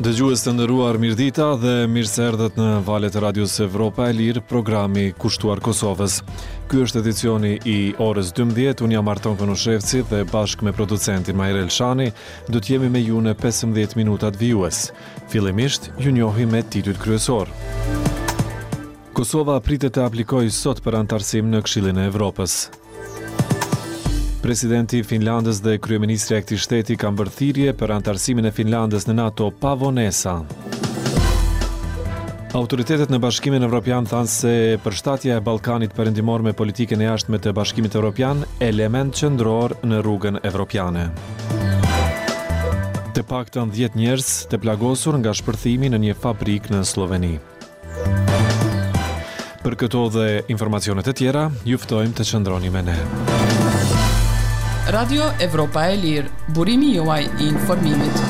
Dëgjues të nderuar, mirëdita dhe mirë se erdhët në valët e Radios Evropa e Lirë, programi Kushtuar Kosovës. Ky është edicioni i orës 12, unë jam Arton Konushevci dhe bashkë me producentin Majrel Shani do të jemi me ju në 15 minutat vijues. Fillimisht, ju njohim me titujt kryesor. Kosova pritet të aplikojë sot për antarësim në Këshillin e Evropës. Presidenti i Finlandës dhe kryeministri i këtij shteti kanë bërë thirrje për antarësimin e Finlandës në NATO pa vonesa. Autoritetet në Bashkimin Evropian thanë se përshtatja e Ballkanit Perëndimor me politikën e jashtme të Bashkimit Evropian element qendror në rrugën evropiane. Të paktën 10 njerëz të plagosur nga shpërthimi në një fabrikë në Sloveni. Për këto dhe informacionet e tjera, ju ftojmë të qëndroni me ne. Radio Evropa e Lirë, burimi juaj i informimit.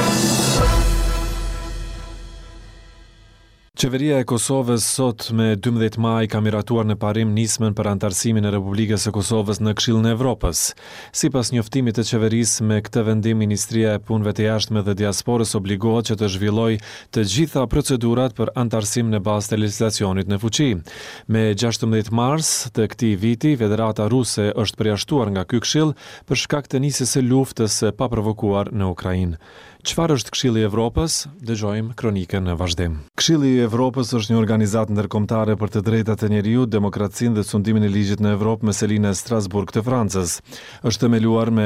Qeveria e Kosovës sot me 12 maj ka miratuar në parim nismën për antarësimin e Republikës së Kosovës në Këshillin e Evropës. Sipas njoftimit të qeverisë, me këtë vendim Ministria e Punëve të Jashtme dhe Diasporës obligohet që të zhvillojë të gjitha procedurat për antarësim në bazë të legjislacionit në fuqi. Me 16 mars të këtij viti, Federata Ruse është përjashtuar nga ky këshill për shkak të nisjes së luftës së paprovokuar në Ukrainë. Çfarë është Këshilli i Evropës? Dëgjojmë kronikën në vazhdim. Këshilli i Evropës është një organizatë ndërkombëtare për të drejtat e njeriut, demokracinë dhe sundimin e ligjit në Evropë me selinë në Strasburg të Francës. Është themeluar me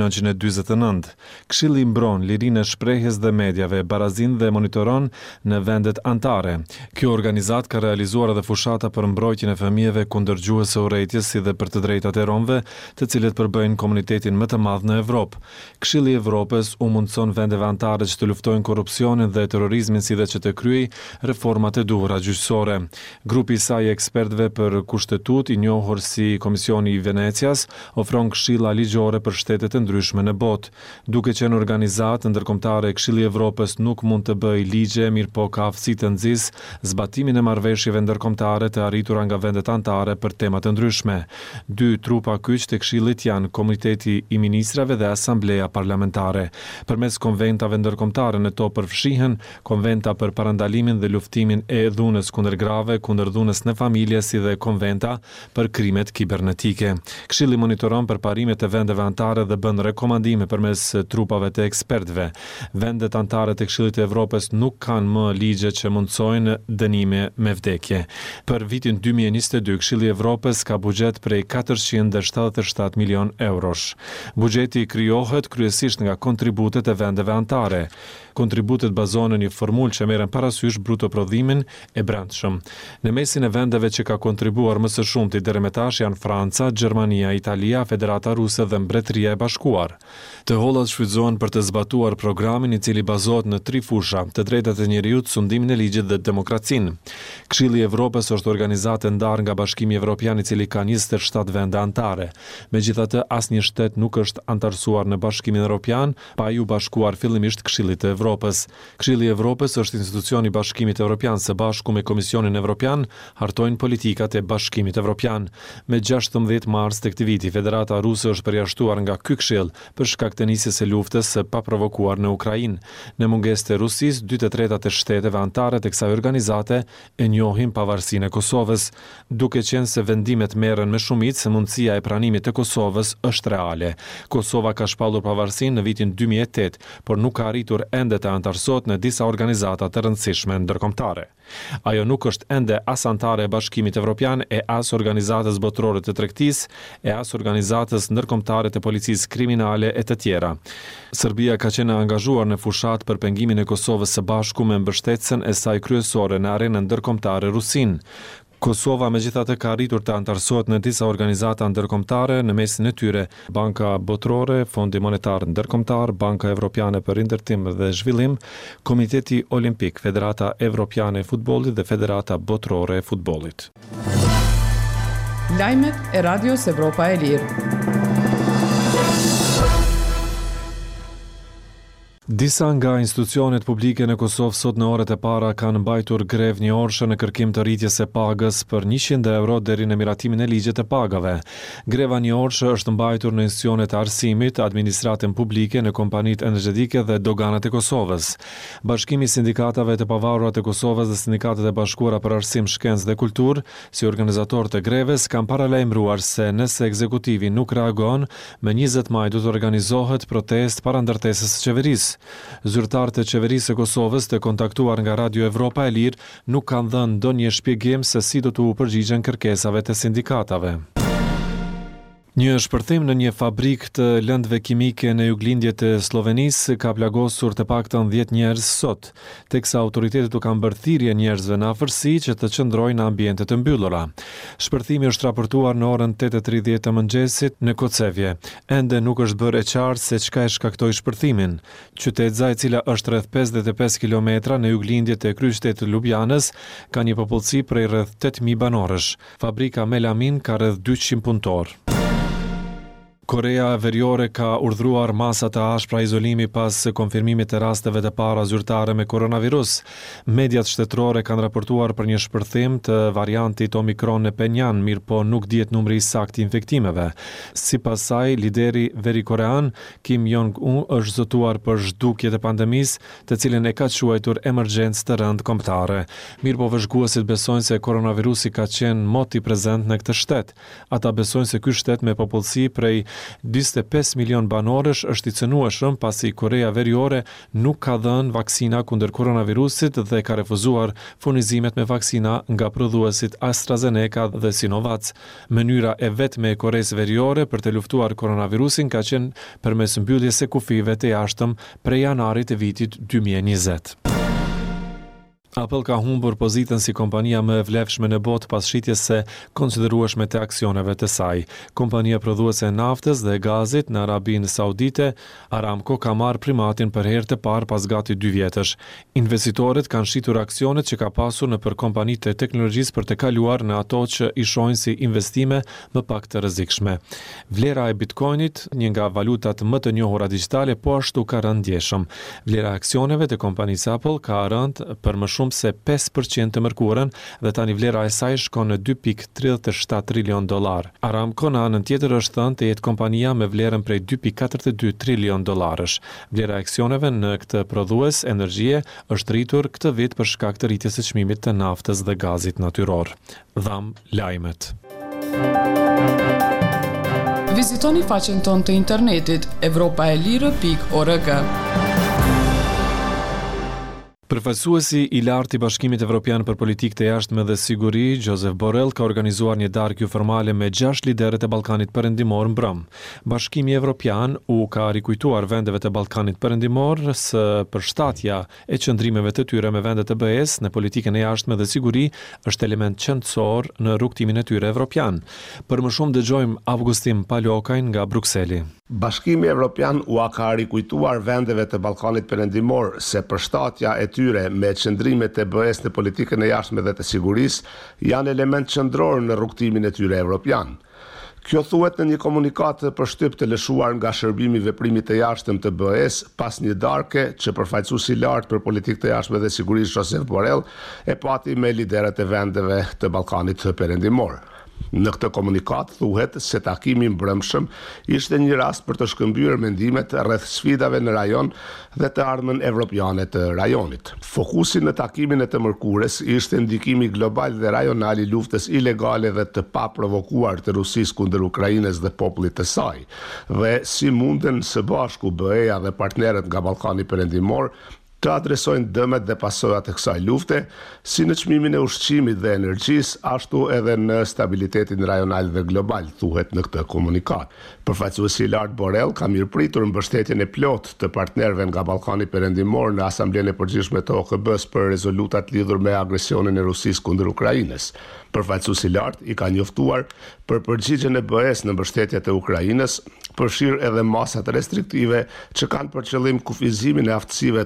1949. Këshilli mbron lirinë e shprehjes dhe mediave, barazinë dhe monitoron në vendet anëtare. Kjo organizatë ka realizuar edhe fushata për mbrojtjen e fëmijëve kundër gjuhës së urrejtjes si dhe për të drejtat e romëve, të cilët përbëjnë komunitetin më të madh në Evropë. Këshilli i Evropës u mundson vendeve anëtare që të luftojnë korrupsionin dhe terrorizmin si dhe që të kryej reformat e duhura gjyqësore. Grupi i saj ekspertëve për kushtetut, i njohur si Komisioni i Venecias, ofron këshilla ligjore për shtetet e ndryshme në botë. Duke qenë organizatë ndërkombëtare, Këshilli i Evropës nuk mund të bëjë ligje, mirëpo ka aftësi të nxjisë zbatimin e marrëveshjeve ndërkombëtare të arritura nga vendet anëtare për tema të ndryshme. Dy trupa kyç të Këshillit janë Komiteti i Ministrave dhe Asambleja Parlamentare. Përmes konventave ndërkombëtare në to përfshihen konventa për parandalimin dhe luftimin e dhunës kundër grave, kundër dhunës në familje, si dhe konventa për krimet kibernetike. Këshilli monitoron përparimet e vendeve anëtare dhe bën rekomandime përmes trupave të ekspertëve. Vendet anëtare të Këshillit të Evropës nuk kanë më ligje që mundsojnë dënime me vdekje. Për vitin 2022, Këshilli i Evropës ka buxhet prej 477 milion eurosh. Buxheti krijohet kryesisht nga kontributet e vendeve anëtare. Kontributet bazohen në një formulë që merren parasysh bruto prodhimin e brendshëm. Në mesin e vendeve që ka kontribuar më së shumti deri më tash janë Franca, Gjermania, Italia, Federata Ruse dhe Mbretëria e Bashkuar. Të hollat shfrytëzohen për të zbatuar programin i cili bazohet në 3 fusha: të drejtat e njeriut, sundimin e ligjit dhe demokracinë. Këshilli i Evropës është organizatë e ndarë nga Bashkimi Evropian, i cili ka 27 vende anëtare. Megjithatë, asnjë shtet nuk është antarësuar në Bashkimin Evropian pa ju bashkuar fillimisht Këshillit të Evropës. Këshilli i Evropës është institucioni i Bashkimit Evropian, së bashku me Komisionin Evropian hartojnë politikat e Bashkimit Evropian. Me 16 mars të këtij viti, Federata Ruse është përjashtuar nga ky këshill për shkak të nisjes së luftës së paprovokuar në Ukrainë. Në mungesë të Rusisë, 2/3 të shteteve anëtare të kësaj organizate e njohin pavarësinë e Kosovës. Duke qenë se vendimet merren me shumicë, mundësia e pranimit të Kosovës është reale. Kosova ka shpallur pavarësinë në vitin 2008, por nuk ka arritur ende të antarësohet në disa organizata të rëndësishme ndërkombëtare. Ajo nuk është ende as anëtare e Bashkimit Evropian, e as organizatës botërore të tregtisë, e as organizatës ndërkombëtare të policisë kriminale e të tjera. Serbia ka qenë angazhuar në fushat për pengimin e Kosovës së bashku me mbështetjen e saj kryesore në arenën ndërkombëtare Rusinë. Kosova megjithatë ka arritur të antarësohet në disa organizata ndërkombëtare, në mesin e tyre Banka Botërore, Fondi Monetar Ndërkombëtar, Banka Evropiane për Ndërtim dhe Zhvillim, Komiteti Olimpik, Federata Evropiane e Futbollit dhe Federata Botërore e Futbollit. Lajmet e Radios Evropa e Lirë. Disa nga institucionet publike në Kosovë sot në orët e para kanë mbajtur grevë një orëshe në kërkim të rritjes së pagës për 100 euro deri në miratimin e ligjet të pagave. Greva një orëshe është mbajtur në institucionet e arsimit, administratën publike, në kompanitë energjetike dhe doganat e Kosovës. Bashkimi i sindikatave të pavarura të Kosovës dhe sindikatet e bashkuara për arsim, shkencë dhe kulturë, si organizator të greves, kanë paralajmëruar se nëse ekzekutivi nuk reagon, më 20 maj do të organizohet protestë para ndërtesës së qeverisë. Zyrtarët e qeverisë së Kosovës të kontaktuar nga Radio Evropa e Lirë nuk kanë dhënë ndonjë shpjegim se si do t'u përgjigjen kërkesave të sindikatave. Një shpërthim në një fabrikë të lëndëve kimike në juglindje të Slovenisë ka plagosur të paktën 10 njerëz sot, teksa autoritetet u kanë bërë thirrje njerëzve në afërsi që të qëndrojnë në ambiente të mbyllura. Shpërthimi është raportuar në orën 8:30 të mëngjesit në Kocevje. Ende nuk është bërë e qartë se çka e shkaktoi shpërthimin. Qytetza, e cila është rreth 55 kilometra në juglindje të kryeqytetit të Ljubljanës, ka një popullsi prej rreth 8000 banorësh. Fabrika Melamin ka rreth 200 punëtorë. Korea Veriore ka urdhëruar masa të ashpra izolimi pas konfirmimit të rasteve të para zyrtare me koronavirus. Mediat shtetërore kanë raportuar për një shpërthim të variantit Omikron në Penjan, mirë po nuk dihet numri i saktë i infektimeve. Sipas saj, lideri verikorean Kim Jong-un është zotuar për zhdukje të pandemisë, të cilën e ka quajtur emergjencë të rëndë kombëtare. Mirë po vëzhguesit besojnë se koronavirusi ka qenë moti prezent në këtë shtet. Ata besojnë se ky shtet me popullsi prej 25 milion banorësh është i cënueshëm pasi Korea Veriore nuk ka dhënë vaksina kundër koronavirusit dhe ka refuzuar furnizimet me vaksina nga prodhuesit AstraZeneca dhe Sinovac. Mënyra e vetme e Koreas Veriore për të luftuar koronavirusin ka qenë përmes mbylljes së kufive të jashtëm prej janarit të vitit 2020. Apple ka humbur pozitën si kompania më e vlefshme në botë pas shitjes së konsiderueshme të aksioneve të saj. Kompania prodhuese e naftës dhe gazit në Arabinë Saudite, Aramco, ka marrë primatin për herë të parë pas gati 2 vjetësh. Investitorët kanë shitur aksionet që ka pasur në për kompanitë e teknologjisë për të kaluar në ato që i shohin si investime më pak të rrezikshme. Vlera e Bitcoinit, një nga valutat më të njohura digjitale, po ashtu ka rënë ndjeshëm. Vlera e aksioneve të kompanisë Apple ka rënë për më shumë se 5% të mërkurën dhe tani vlera e saj shkon në 2.37 trilion dollar. Aramco në anën tjetër është thënë të jetë kompania me vlerën prej 2.42 trilion dollarësh. Vlera e aksioneve në këtë prodhues energjie është rritur këtë vit për shkak të rritjes së çmimit të naftës dhe gazit natyror. Dham lajmet. Vizitoni faqen tonë të internetit europaelire.org. Përfaqësuesi i lartë i Bashkimit Evropian për Politikë të Jashtme dhe Siguri, Josep Borrell, ka organizuar një darkë formale me 6 liderët e Ballkanit Perëndimor mbrëm. Bashkimi Evropian u ka rikujtuar vendeve të Ballkanit Perëndimor së përshtatja e qëndrimeve të tyre me vendet e BE-s në politikën e jashtme dhe siguri është element qendror në rrugtimin e tyre evropian. Për më shumë dëgjojmë Augustin Palokajn nga Brukseli. Bashkimi Evropian u ka rikujtuar vendeve të Ballkanit Perëndimor se përshtatja e tyre me qëndrimet e BE-s në politikën e jashtme dhe të sigurisë janë element qendror në rrugtimin e tyre evropian. Kjo thuhet në një komunikat të përshtyp të lëshuar nga Shërbimi i Veprimit të Jashtëm të BE-s pas një darke që përfaqësuesi i lartë për politikë të jashtme dhe sigurisë Josep Borrell e pati me liderët e vendeve të Ballkanit Perëndimor. Në këtë komunikat thuhet se takimi mbrëmshëm ishte një rast për të shkëmbyer mendimet rreth sfidave në rajon dhe të ardhmen evropiane të rajonit. Fokusi në takimin e të mërkurës ishte ndikimi global dhe rajonal i luftës ilegale dhe të paprovokuar të Rusisë kundër Ukrainës dhe popullit të saj, dhe si munden së bashku BE-ja dhe partnerët nga Ballkani Perëndimor të adresojnë dëmet dhe pasojat e kësaj lufte, si në çmimin e ushqimit dhe energjisë, ashtu edhe në stabilitetin rajonal dhe global, thuhet në këtë komunikat. Përfaqësuesi i lartë Borrell ka mirëpritur mbështetjen e plotë të partnerëve nga Ballkani Perëndimor në Asamblenë e Përgjithshme të OKB-s për rezolutat lidhur me agresionin e Rusisë kundër Ukrainës. Përfaqësuesi i lartë i ka njoftuar për përgjigjen e BE-s në mbështetje të Ukrainës, përfshirë edhe masat restriktive që kanë për qëllim kufizimin e aftësive të Kremlinit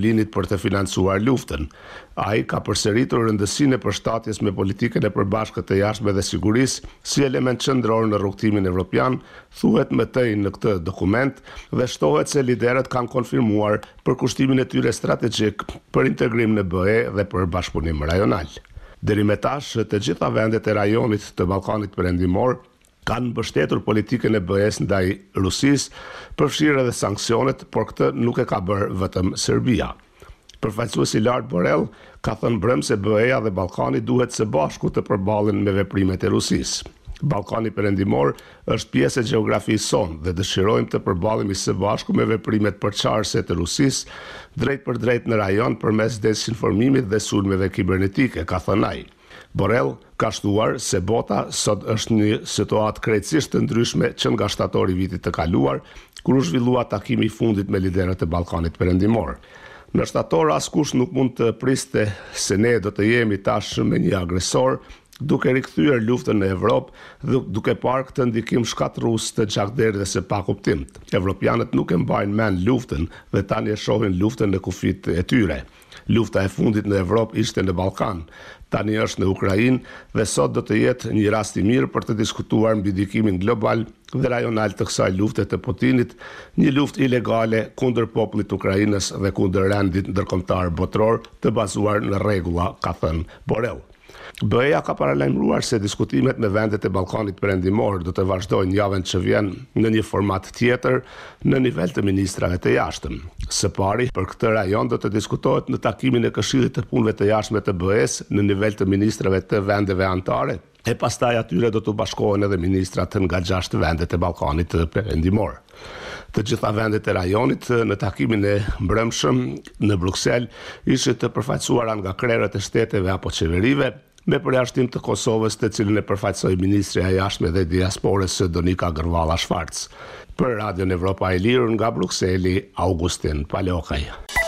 Kremlinit për të financuar luftën. Ai ka përsëritur rëndësinë e përshtatjes me politikën e përbashkët të jashtme dhe sigurisë si element qendror në rrugtimin evropian, thuhet më tej në këtë dokument dhe shtohet se liderët kanë konfirmuar përkushtimin e tyre strategjik për integrim në BE dhe për bashkëpunim rajonal. Deri më tash, të gjitha vendet e rajonit të Ballkanit Perëndimor kanë mbështetur politikën e BE-s ndaj Rusisë, përfshirë edhe sanksionet, por këtë nuk e ka bërë vetëm Serbia. Përfaqësuesi Lart Borrell ka thënë brëm se BE-ja dhe Ballkani duhet së bashku të përballen me veprimet e Rusisë. Ballkani Perëndimor është pjesë e gjeografisë sonë dhe dëshirojmë të përballemi së bashku me veprimet përçarëse të Rusisë drejt për drejt në rajon përmes dezinformimit dhe sulmeve kibernetike, ka thënë ai. Borrell ka shtuar se bota sot është një situatë krejtësisht të ndryshme që nga shtatori i vitit të kaluar, kur u zhvillua takimi i fundit me liderët e Ballkanit Perëndimor. Në shtator askush nuk mund të priste se ne do të jemi tash me një agresor, duke rikthyer luftën në Evropë dhe duke parë këtë ndikim shkatërrues të gjakderi dhe së pakuptimt. Evropianët nuk e mbajnë mend luftën dhe tani e shohin luftën në kufit e tyre. Lufta e fundit në Evropë ishte në Ballkan, tani është në Ukrainë dhe sot do të jetë një rast i mirë për të diskutuar mbi ndikimin global dhe rajonal të kësaj lufte të Putinit, një luftë ilegale kundër popullit të Ukrainës dhe kundër rendit ndërkombëtar botror të bazuar në rregulla, ka thënë Borrell. BE-ja ka paralajmëruar se diskutimet me vendet e Ballkanit Perëndimor do të vazhdojnë javën që vjen në një format tjetër në nivel të ministrave të jashtëm. Së pari, për këtë rajon do të diskutohet në takimin e Këshillit të Punëve të Jashtme të BE-s në nivel të ministrave të vendeve anëtare, e pastaj atyre do të bashkohen edhe ministrat nga 6 vendet e Ballkanit Perëndimor. Të gjitha vendet e rajonit në takimin e mbrëmshëm në Bruksel ishin të përfaqësuara nga krerët e shteteve apo qeverive, me përjashtim të Kosovës, të cilën e përfaqësoi ministrja e jashtme dhe diasporës Donika Gërvalla Shfarc. Për Radion Evropa e Lirë nga Brukseli, Augustin Palokaj.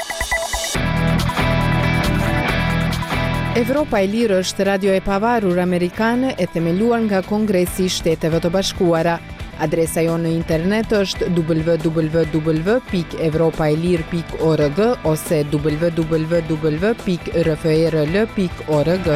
Evropa e Lirë është radio e pavarur amerikane e themeluar nga Kongresi i Shteteve të Bashkuara. Adresa jonë në internet është www.evropaelir.org ose www.rfrl.org.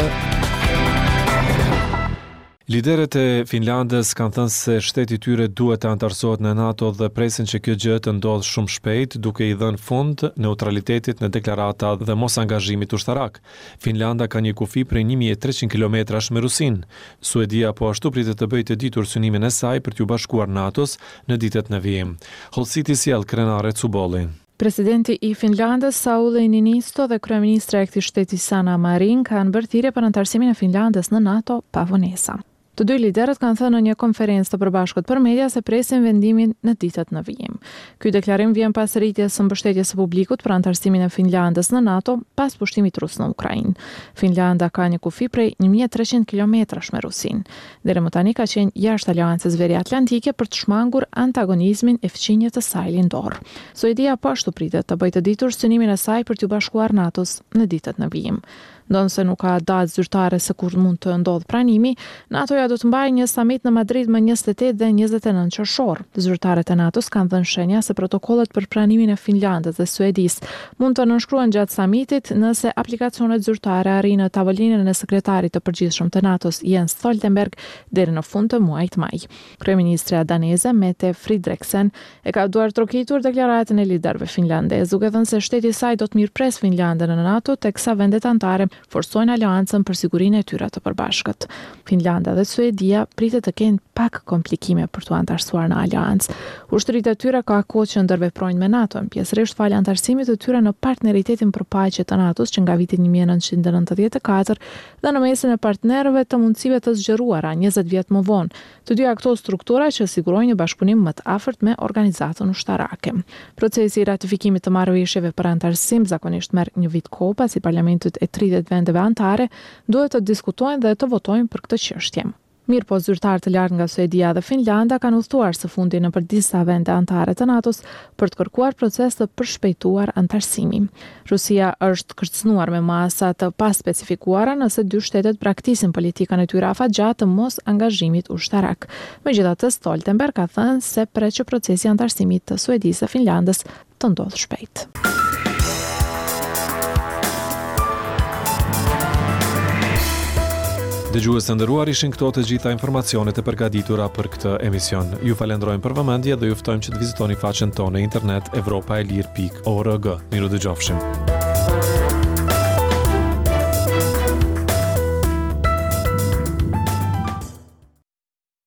Liderët e Finlandës kanë thënë se shteti i tyre duhet të antarësohet në NATO dhe presin që kjo gjë të ndodhë shumë shpejt, duke i dhënë fund neutralitetit në deklarata dhe mos angazhimit ushtarak. Finlanda ka një kufi prej 1300 kilometrash me Rusinë. Suedia po ashtu pritet të bëjë të ditur synimin e saj për t'u bashkuar NATO-s në ditët në vijim. Hollësiti sjell krenare Cubolli. Presidenti i Finlandës Sauli Niinisto dhe kryeministra e këtij shteti Sanna Marin kanë bërë thirrje për antarësimin e Finlandës në NATO pa vonesa. Të dy liderët kanë thënë në një konferencë të përbashkët për media se presin vendimin në ditët në vijim. Ky deklarim vjen pas rritjes së mbështetjes së publikut për antarësimin e Finlandës në NATO pas pushtimit rus në Ukrainë. Finlanda ka një kufi prej 1300 kilometrash me Rusinë. Deri më tani ka qenë jashtë aleancës veriatlantike për të shmangur antagonizmin e fqinjet të saj lindor. Suedia po ashtu pritet të bëjë të ditur synimin e saj për t'u bashkuar NATO-s në ditët në vijim. Ndonse nuk ka datë zyrtare se kur mund të ndodhë pranimi, NATO-ja do të mbajë një summit në Madrid më 28 dhe 29 qershor. Zyrtarët e NATO-s kanë dhënë shenja se protokollet për pranimin e Finlandës dhe Suedisë mund të nënshkruhen gjatë summitit nëse aplikacionet zyrtare arrin në tavolinën e sekretarit të përgjithshëm të NATO-s Jens Stoltenberg deri në fund të muajit maj. Kryeministra daneze Mette Frederiksen e ka duar trokitur deklaratën e liderëve finlandez, duke thënë se shteti i saj do të mirëpres Finlandën në NATO teksa vendet anëtare forsojnë aleancën për sigurinë e tyre të përbashkët. Finlanda dhe Suedia pritet të kenë pak komplikime për t'u antarësuar në aleancë. Ushtritë e tyre ka kohë që ndërveprojnë me NATO, pjesërisht falë antarësimit të tyre në partneritetin për paqe të NATO-s që nga viti 1994 dhe në mesin e partnerëve të mundësive të zgjeruara 20 vjet më vonë. Të dyja këto struktura që sigurojnë një bashkëpunim më të afërt me organizatën ushtarake. Procesi i ratifikimit të marrëveshjeve për antarësim zakonisht merr një vit kohë pasi parlamentet e 30 vendeve anëtare duhet të diskutojnë dhe të votojnë për këtë çështje. Mirë po zyrtarë të lartë nga Suedia dhe Finlanda kanë udhëtuar së fundi nëpër disa vende anëtare të NATO-s për të kërkuar proces të përshpejtuar antarësimi. Rusia është kërcënuar me masa të paspecifikuara nëse dy shtetet braktisin politikën e tyre afatgjatë të mos angazhimit ushtarak. Megjithatë, Stoltenberg ka thënë se pret që procesi i antarësimit të Suedisë dhe Finlandës të ndodhë shpejt. Dëgjues të nderuar, ishin këto të gjitha informacionet e përgatitura për këtë emision. Ju falenderojmë për vëmendje dhe ju ftojmë që të vizitoni faqen tonë në internet evropaelir.org. Miru dëgjofshim.